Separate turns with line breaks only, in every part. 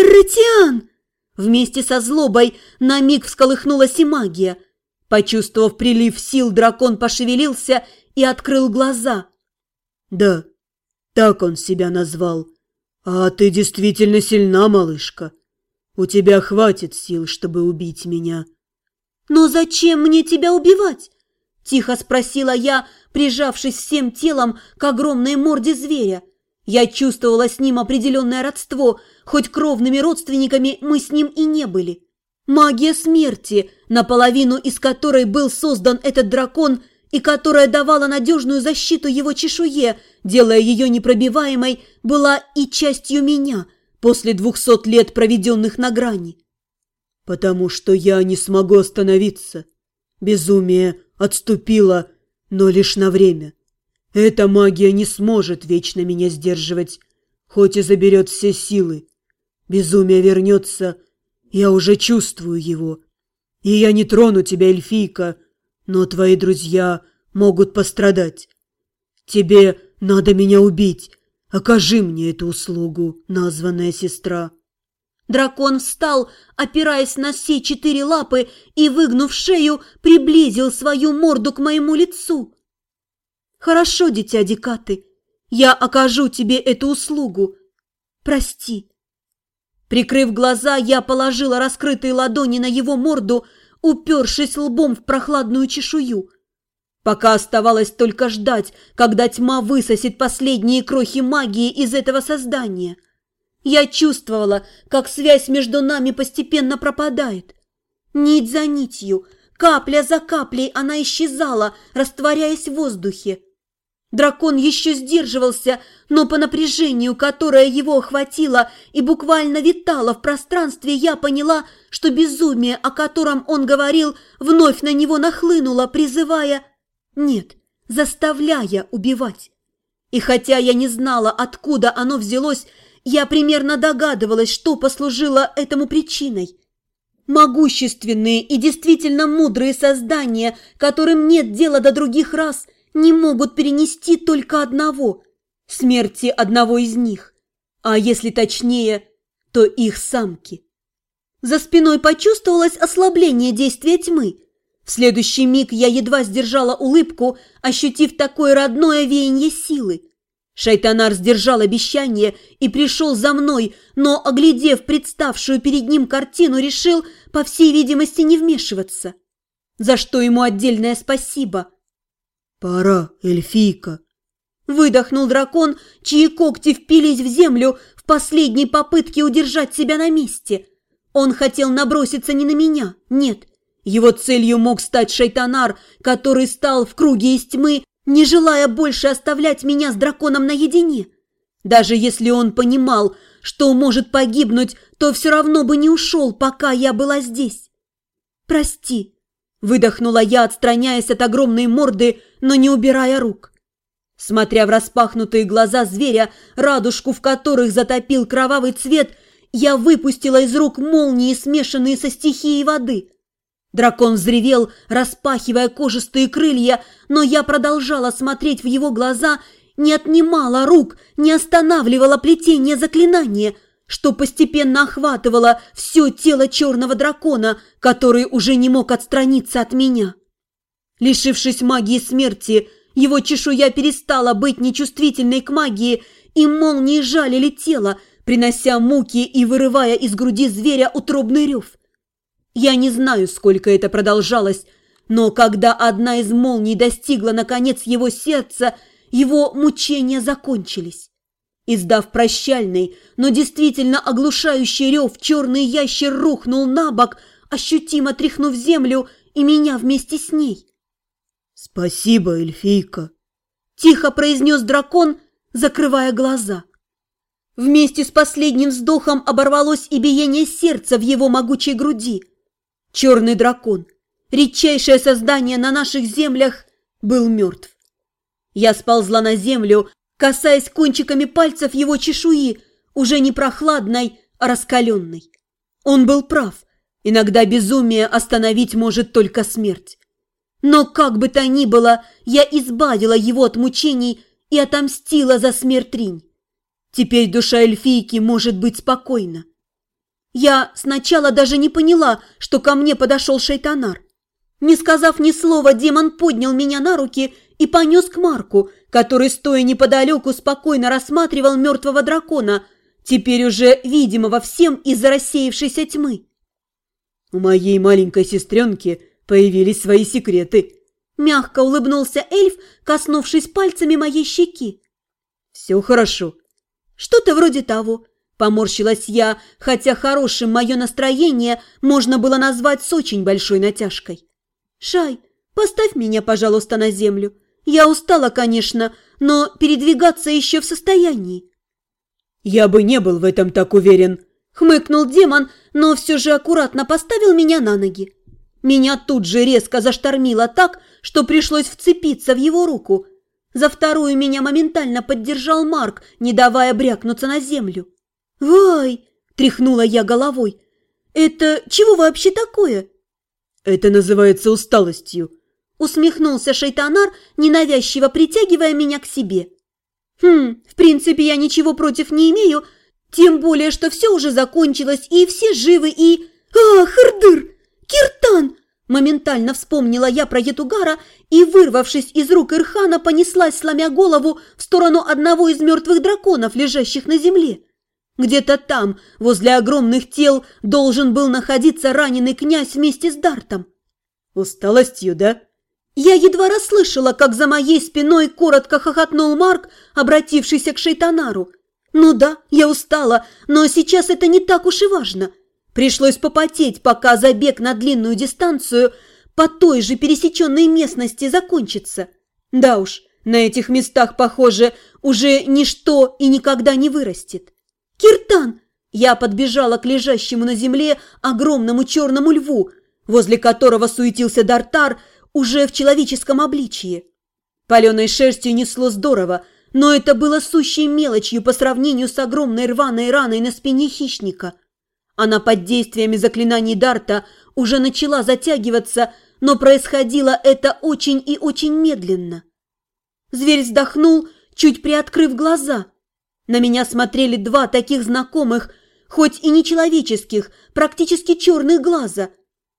Ратиан!» Вместе со злобой на миг всколыхнулась и магия. Почувствовав прилив сил, дракон пошевелился и открыл глаза.
«Да, так он себя назвал. А ты действительно сильна, малышка. У тебя хватит сил, чтобы убить меня».
«Но зачем мне тебя убивать?» – тихо спросила я, прижавшись всем телом к огромной морде зверя. Я чувствовала с ним определенное родство, хоть кровными родственниками мы с ним и не были. Магия смерти, наполовину из которой был создан этот дракон и которая давала надежную защиту его чешуе, делая ее непробиваемой, была и частью меня после 200 лет, проведенных на грани.
«Потому что я не смогу остановиться. Безумие отступило, но лишь на время. Эта магия не сможет вечно меня сдерживать, хоть и заберет все силы. Безумие вернется, я уже чувствую его. И я не трону тебя, эльфийка, но твои друзья могут пострадать. Тебе надо меня убить. Окажи мне эту услугу, названная сестра».
Дракон встал, опираясь на все 4 лапы, и, выгнув шею, приблизил свою морду к моему лицу. «Хорошо, дитя Дикаты, я окажу тебе эту услугу. Прости». Прикрыв глаза, я положила раскрытые ладони на его морду, упершись лбом в прохладную чешую. Пока оставалось только ждать, когда тьма высосет последние крохи магии из этого создания. Я чувствовала, как связь между нами постепенно пропадает. Нить за нитью, капля за каплей она исчезала, растворяясь в воздухе. Дракон еще сдерживался, но по напряжению, которое его охватило и буквально витало в пространстве, я поняла, что безумие, о котором он говорил, вновь на него нахлынуло, призывая... Нет, заставляя убивать. И хотя я не знала, откуда оно взялось, я примерно догадывалась, что послужило этому причиной. Могущественные и действительно мудрые создания, которым нет дела до других рас, не могут перенести только одного – смерти одного из них, а если точнее, то их самки. За спиной почувствовалось ослабление действия тьмы. В следующий миг я едва сдержала улыбку, ощутив такое родное веяние силы. Шайтанар сдержал обещание и пришел за мной, но, оглядев представшую перед ним картину, решил, по всей видимости, не вмешиваться. За что ему отдельное спасибо.
«Пора, эльфийка»,
– выдохнул дракон, чьи когти впились в землю в последней попытке удержать себя на месте. Он хотел наброситься не на меня, нет. Его целью мог стать Шайтанар, который стал в круге из тьмы, не желая больше оставлять меня с драконом наедине. Даже если он понимал, что может погибнуть, то все равно бы не ушел, пока я была здесь. «Прости», – выдохнула я, отстраняясь от огромной морды, но не убирая рук. Смотря в распахнутые глаза зверя, радужку в которых затопил кровавый цвет, я выпустила из рук молнии, смешанные со стихией воды. Дракон взревел, распахивая кожистые крылья, но я продолжала смотреть в его глаза, не отнимала рук, не останавливала плетение заклинания, что постепенно охватывало все тело черного дракона, который уже не мог отстраниться от меня. Лишившись магии смерти, его чешуя перестала быть нечувствительной к магии, и молнии жалили тело, принося муки и вырывая из груди зверя утробный рев. Я не знаю, сколько это продолжалось, но когда одна из молний достигла, наконец, его сердца, его мучения закончились. Издав прощальный, но действительно оглушающий рев, черный ящер рухнул на бок, ощутимо тряхнув землю и меня вместе с ней.
«Спасибо, эльфийка»,
– тихо произнес дракон, закрывая глаза. Вместе с последним вздохом оборвалось и биение сердца в его могучей груди. Черный дракон, редчайшее создание на наших землях, был мертв. Я сползла на землю, касаясь кончиками пальцев его чешуи, уже не прохладной, а раскаленной. Он был прав, иногда безумие остановить может только смерть. Но как бы то ни было, я избавила его от мучений и отомстила за смерть Ринь. Теперь душа эльфийки может быть спокойна. Я сначала даже не поняла, что ко мне подошел шайтанар. Не сказав ни слова, демон поднял меня на руки и понес к Марку, который, стоя неподалеку, спокойно рассматривал мертвого дракона, теперь уже видимого всем из-за рассеявшейся тьмы.
«У моей маленькой сестренки появились свои секреты», –
мягко улыбнулся эльф, коснувшись пальцами моей щеки.
«Все хорошо».
«Что-то вроде того», – поморщилась я, хотя хорошим мое настроение можно было назвать с очень большой натяжкой. «Шай, поставь меня, пожалуйста, на землю. Я устала, конечно, но передвигаться еще в состоянии».
«Я бы не был в этом так уверен», –
хмыкнул демон, но все же аккуратно поставил меня на ноги. Меня тут же резко заштормило так, что пришлось вцепиться в его руку. За вторую меня моментально поддержал Марк, не давая брякнуться на землю. «Вай!» – тряхнула я головой. «Это чего вообще такое?»
«Это называется усталостью»,
– усмехнулся шайтанар, ненавязчиво притягивая меня к себе. В принципе, я ничего против не имею, тем более, что все уже закончилось, и все живы, и... Хырдыр! Киртан!» Моментально вспомнила я про Ятугара и, вырвавшись из рук Ирхана, понеслась, сломя голову, в сторону одного из мертвых драконов, лежащих на земле. Где-то там, возле огромных тел, должен был находиться раненый князь вместе с Дартом.
«Усталостью, да?»
Я едва расслышала, как за моей спиной коротко хохотнул Марк, обратившийся к шайтанару. «Ну да, я устала, но сейчас это не так уж и важно. Пришлось попотеть, пока забег на длинную дистанцию по той же пересеченной местности закончится. Да уж, на этих местах, похоже, уже ничто и никогда не вырастет. Киртан!» Я подбежала к лежащему на земле огромному черному льву, возле которого суетился Дартар уже в человеческом обличье. Паленой шерстью несло здорово, но это было сущей мелочью по сравнению с огромной рваной раной на спине хищника. Она под действиями заклинаний Дарта уже начала затягиваться, но происходило это очень и очень медленно. Зверь вздохнул, чуть приоткрыв глаза. На меня смотрели два таких знакомых, хоть и не человеческих, практически черных глаза.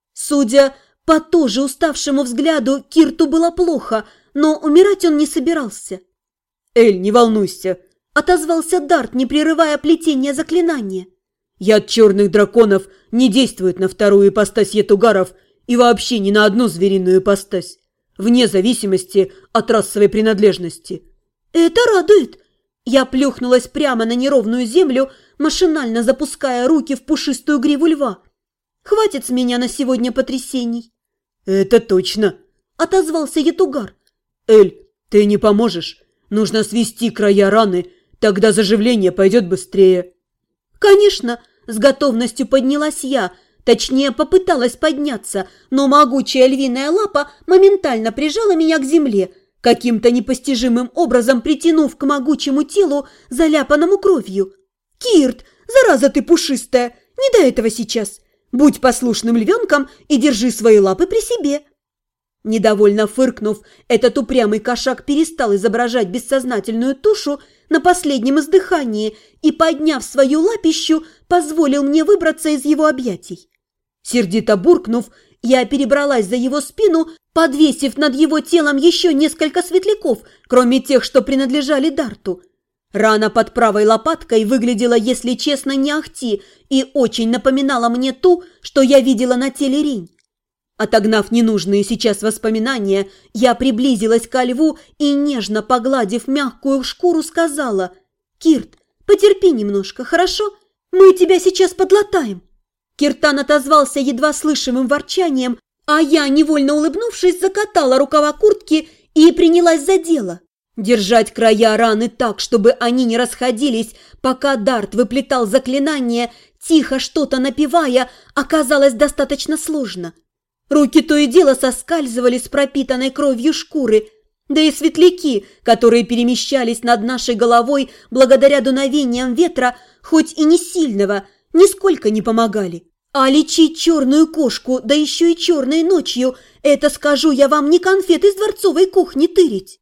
Судя по тоже уставшему взгляду, Кирту было плохо, но умирать он не собирался.
«Эль, не волнуйся»,
– отозвался Дарт, не прерывая плетение заклинания.
«Яд черных драконов не действует на вторую ипостась Ятугаров и вообще ни на одну звериную ипостась, вне зависимости от расовой принадлежности».
«Это радует». Я плюхнулась прямо на неровную землю, машинально запуская руки в пушистую гриву льва. «Хватит с меня на сегодня потрясений».
«Это точно»,
– отозвался Ятугар.
«Эль, ты не поможешь. Нужно свести края раны, тогда заживление пойдет быстрее».
«Конечно», – с готовностью поднялась я, точнее попыталась подняться, но могучая львиная лапа моментально прижала меня к земле, каким-то непостижимым образом притянув к могучему телу, заляпанному кровью. «Кирт, зараза ты пушистая, не до этого сейчас. Будь послушным львенком и держи свои лапы при себе». Недовольно фыркнув, этот упрямый кошак перестал изображать бессознательную тушу на последнем издыхании и, подняв свою лапищу, позволил мне выбраться из его объятий. Сердито буркнув, я перебралась за его спину, подвесив над его телом еще несколько светляков, кроме тех, что принадлежали Дарту. Рана под правой лопаткой выглядела, если честно, не ахти, и очень напоминала мне ту, что я видела на теле Ринь. Отогнав ненужные сейчас воспоминания, я приблизилась ко льву и, нежно погладив мягкую шкуру, сказала: «Кирт, потерпи немножко, хорошо? Мы тебя сейчас подлатаем». Киртан отозвался едва слышимым ворчанием, а я, невольно улыбнувшись, закатала рукава куртки и принялась за дело. Держать края раны так, чтобы они не расходились, пока Дарт выплетал заклинание, тихо что-то напевая, оказалось достаточно сложно. Руки то и дело соскальзывали с пропитанной кровью шкуры, да и светляки, которые перемещались над нашей головой благодаря дуновениям ветра, хоть и не сильного, нисколько не помогали. А лечить черную кошку, да еще и черной ночью, это, скажу я вам, не конфет из дворцовой кухни тырить.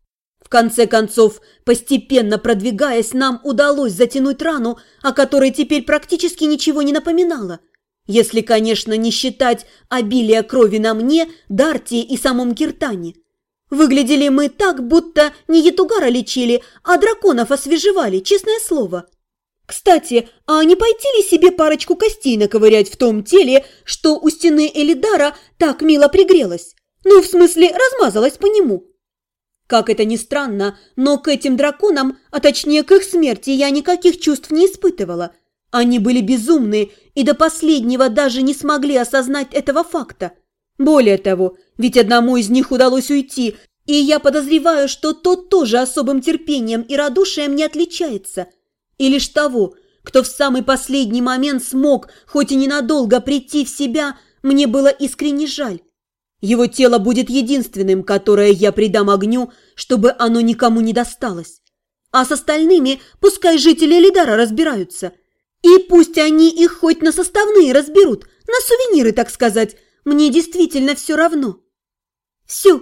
В конце концов, постепенно продвигаясь, нам удалось затянуть рану, о которой теперь практически ничего не напоминало. Если, конечно, не считать обилия крови на мне, Дарте и самом Киртане. Выглядели мы так, будто не Ятугара лечили, а драконов освежевали, честное слово. Кстати, а не пойти ли себе парочку костей наковырять в том теле, что у стены Элидара так мило пригрелось? Ну, в смысле, размазалась по нему. Как это ни странно, но к этим драконам, а точнее к их смерти, я никаких чувств не испытывала. Они были безумны и до последнего даже не смогли осознать этого факта. Более того, ведь одному из них удалось уйти, и я подозреваю, что тот тоже особым терпением и радушием не отличается. И лишь того, кто в самый последний момент смог, хоть и ненадолго, прийти в себя, мне было искренне жаль. Его тело будет единственным, которое я придам огню, чтобы оно никому не досталось. А с остальными пускай жители Элидара разбираются. И пусть они их хоть на составные разберут, на сувениры, так сказать. Мне действительно все равно. Все.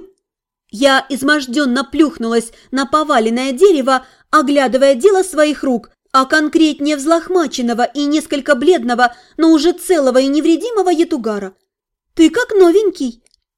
Я изможденно плюхнулась на поваленное дерево, оглядывая дело своих рук, а конкретнее взлохмаченного и несколько бледного, но уже целого и невредимого Ятугара. Ты как новенький.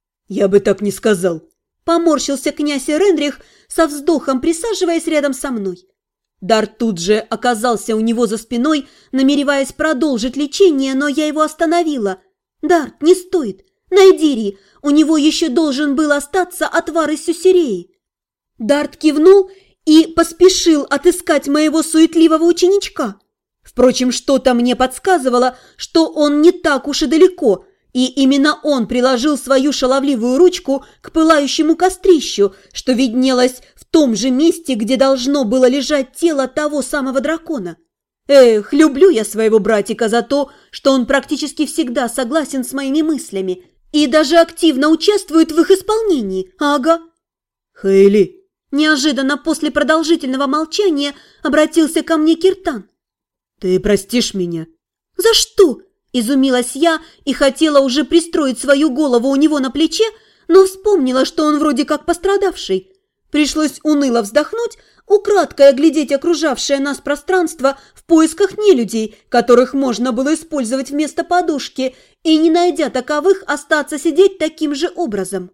Я бы так не сказал.
Поморщился князь Эрендрих, со вздохом присаживаясь рядом со мной. Дар тут же оказался у него за спиной, намереваясь продолжить лечение, но я его остановила. «Дарт, не стоит. Найди Ри, у него еще должен был остаться отвар из сюсереи». Дарт кивнул и поспешил отыскать моего суетливого ученичка. Впрочем, что-то мне подсказывало, что он не так уж и далеко, и именно он приложил свою шаловливую ручку к пылающему кострищу, что виднелось в том же месте, где должно было лежать тело того самого дракона. Эх, люблю я своего братика за то, что он практически всегда согласен с моими мыслями и даже активно участвует в их исполнении. Ага.
Хейли.
Неожиданно после продолжительного молчания обратился ко мне Киртан.
Ты простишь меня?
За что? Изумилась я и хотела уже пристроить свою голову у него на плече, но вспомнила, что он вроде как пострадавший. Пришлось уныло вздохнуть, украдкой оглядеть окружавшее нас пространство в поисках нелюдей, которых можно было использовать вместо подушки, и, не найдя таковых, остаться сидеть таким же образом.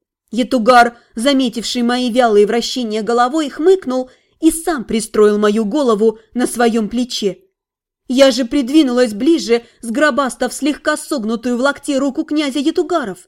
Ятугар, заметивший мои вялые вращения головой, хмыкнул и сам пристроил мою голову на своем плече. Я же придвинулась ближе, сгробастав слегка согнутую в локте руку князя Ятугаров.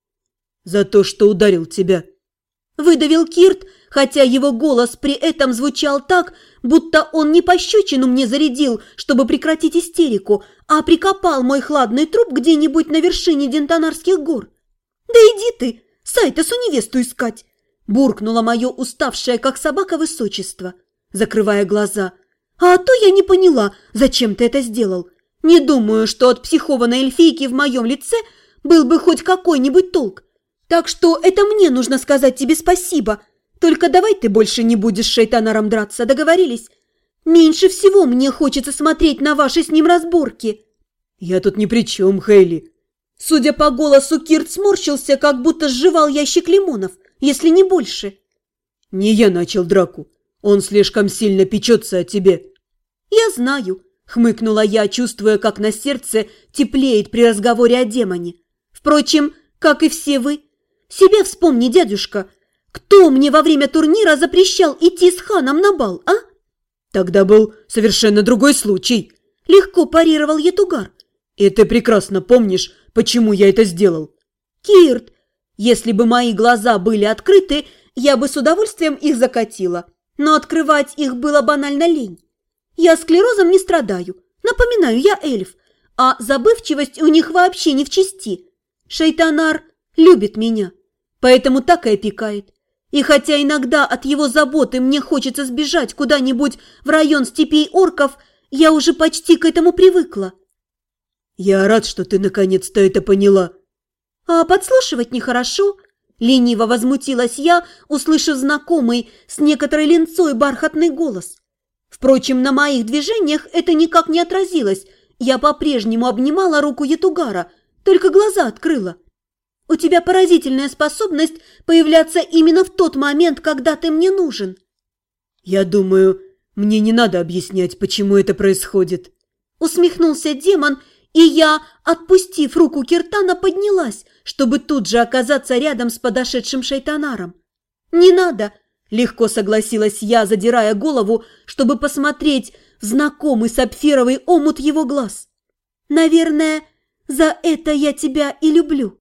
«За то, что ударил тебя».
Выдавил Кирт, хотя его голос при этом звучал так, будто он не пощечину мне зарядил, чтобы прекратить истерику, а прикопал мой хладный труп где-нибудь на вершине Дентонарских гор. «Да иди ты, Сайтосу невесту искать!» буркнула мое уставшее, как собака, высочество, закрывая глаза. «А то я не поняла, зачем ты это сделал. Не думаю, что от психованной эльфийки в моем лице был бы хоть какой-нибудь толк. Так что это мне нужно сказать тебе спасибо. Только давай ты больше не будешь с шайтанаром драться, договорились? Меньше всего мне хочется смотреть на ваши с ним разборки».
«Я тут ни при чем, Хейли».
Судя по голосу, Кирт сморщился, как будто сживал ящик лимонов, если не больше.
«Не я начал драку. Он слишком сильно печется о тебе».
«Я знаю», — хмыкнула я, чувствуя, как на сердце теплеет при разговоре о демоне. «Впрочем, как и все вы. Себя вспомни, дядюшка. Кто мне во время турнира запрещал идти с ханом на бал, а?»
«Тогда был совершенно другой случай»,
— легко парировал Ятугар.
«И ты прекрасно помнишь, почему я это сделал».
«Кирт, если бы мои глаза были открыты, я бы с удовольствием их закатила. Но открывать их было банально лень. Я склерозом не страдаю. Напоминаю, я эльф, а забывчивость у них вообще не в чести. Шайтанар любит меня, поэтому так и опекает. И хотя иногда от его заботы мне хочется сбежать куда-нибудь в район степей орков, я уже почти к этому привыкла».
«Я рад, что ты наконец-то это поняла».
«А подслушивать нехорошо?» Лениво возмутилась я, услышав знакомый с некоторой ленцой бархатный голос. Впрочем, на моих движениях это никак не отразилось. Я по-прежнему обнимала руку Ятугара, только глаза открыла. У тебя поразительная способность появляться именно в тот момент, когда ты мне нужен.
Я думаю, мне не надо объяснять, почему это происходит.
Усмехнулся демон, и я, отпустив руку Киртана, поднялась, чтобы тут же оказаться рядом с подошедшим шайтанаром. «Не надо!» – легко согласилась я, задирая голову, чтобы посмотреть в знакомый сапфировый омут его глаз. «Наверное, за это я тебя и люблю».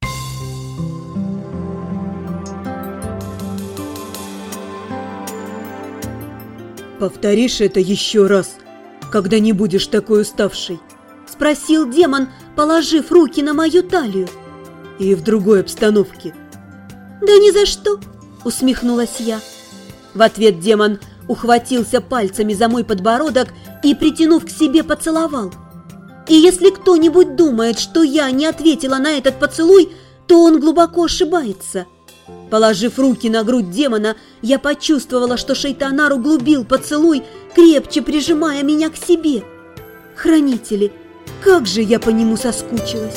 «Повторишь это еще раз, когда не будешь такой уставшей?»
– спросил демон, положив руки на мою талию.
«И в другой обстановке».
«Да ни за что!» – усмехнулась я. В ответ демон ухватился пальцами за мой подбородок и, притянув к себе, поцеловал. И если кто-нибудь думает, что я не ответила на этот поцелуй, то он глубоко ошибается. Положив руки на грудь демона, я почувствовала, что шайтанар углубил поцелуй, крепче прижимая меня к себе. Хранители, как же я по нему соскучилась!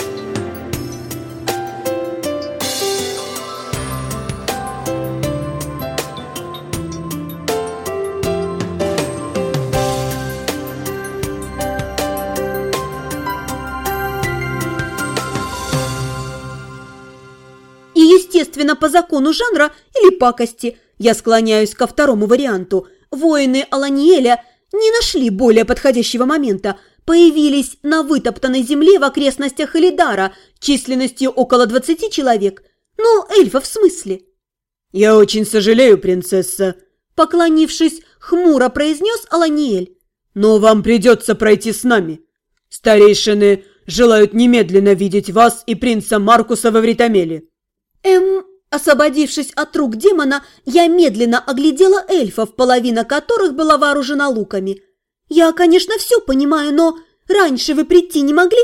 Естественно, по закону жанра или пакости, я склоняюсь ко второму варианту. Воины Аланиэля не нашли более подходящего момента, появились на вытоптанной земле в окрестностях Элидара численностью около 20 человек. Ну, эльфов в смысле.
«Я очень сожалею, принцесса», –
поклонившись, хмуро произнес Аланиэль.
«Но вам придется пройти с нами. Старейшины желают немедленно видеть вас и принца Маркуса во Вритамеле».
Освободившись от рук демона, я медленно оглядела эльфов, половина которых была вооружена луками. Я, конечно, все понимаю, но раньше вы прийти не могли?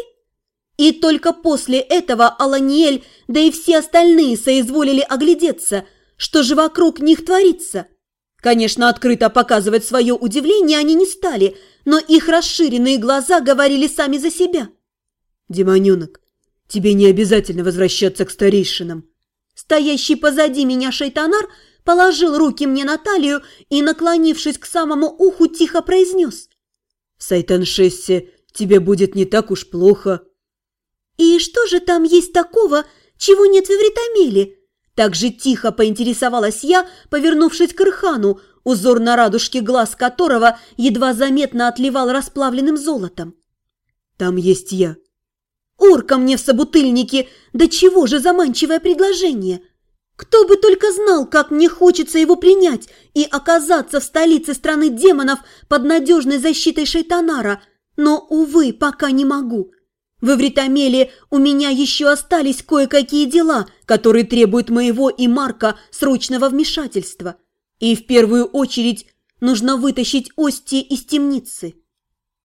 И только после этого Аланиэль, да и все остальные соизволили оглядеться, что же вокруг них творится. Конечно, открыто показывать свое удивление они не стали, но их расширенные глаза говорили сами за себя.
«Демоненок, тебе не обязательно возвращаться к старейшинам».
Стоящий позади меня шайтанар положил руки мне на талию и, наклонившись к самому уху, тихо произнес.
«В Сайтаншессе тебе будет не так уж плохо».
«И что же там есть такого, чего нет в Эвритамеле?» Так же тихо поинтересовалась я, повернувшись к Ирхану, узор на радужке глаз которого едва заметно отливал расплавленным золотом.
«Там есть я».
Орка мне в собутыльнике, да чего же заманчивое предложение! Кто бы только знал, как мне хочется его принять и оказаться в столице страны демонов под надежной защитой шайтанара, но, увы, пока не могу. В Эвритамеле у меня еще остались кое-какие дела, которые требуют моего и Марка срочного вмешательства. И в первую очередь нужно вытащить Ости из темницы.